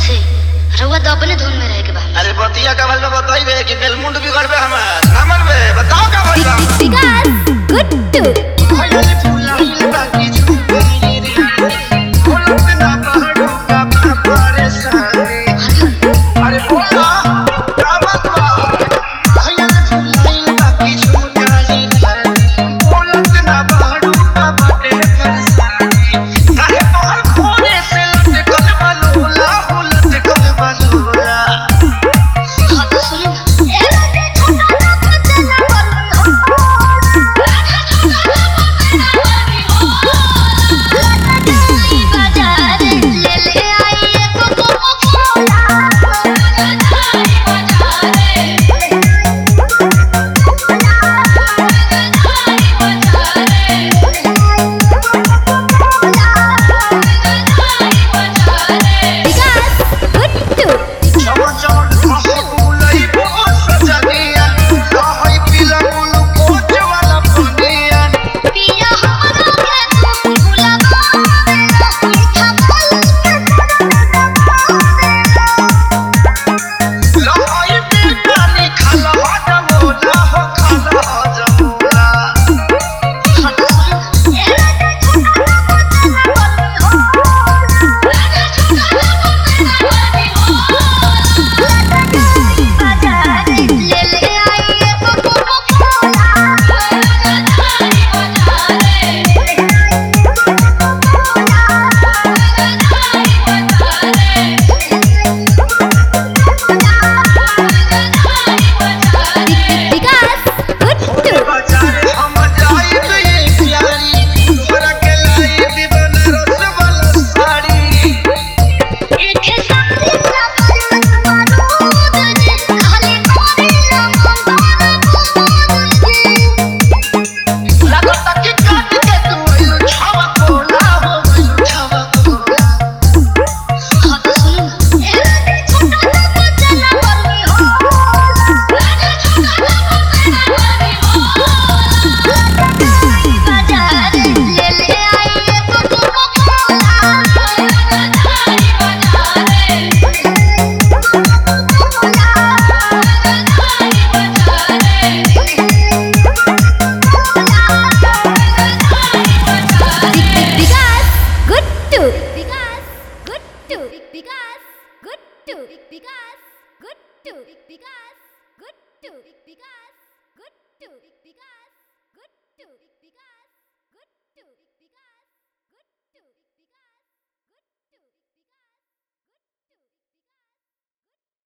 से रउआ तो अपने धुन में रह के बा। अरे बतिया का भल में बताइबे कि बेलमुंड बिगड़बे हमार ना मनबे बताओ का भइला विकास गुड्डू भइले फुलाइल बाकी झूठे रे बोलत ना पहाड़ू का परेशानी अरे बोला का बात बा भइले फुलाइल बाकी झूठे रे बोलत ना पहाड़ू का परेशानी काहे तोहर खोने से लटकल बलोला हो लटकल बलोला हाँ तो सुनो Vikas, good to Vikas.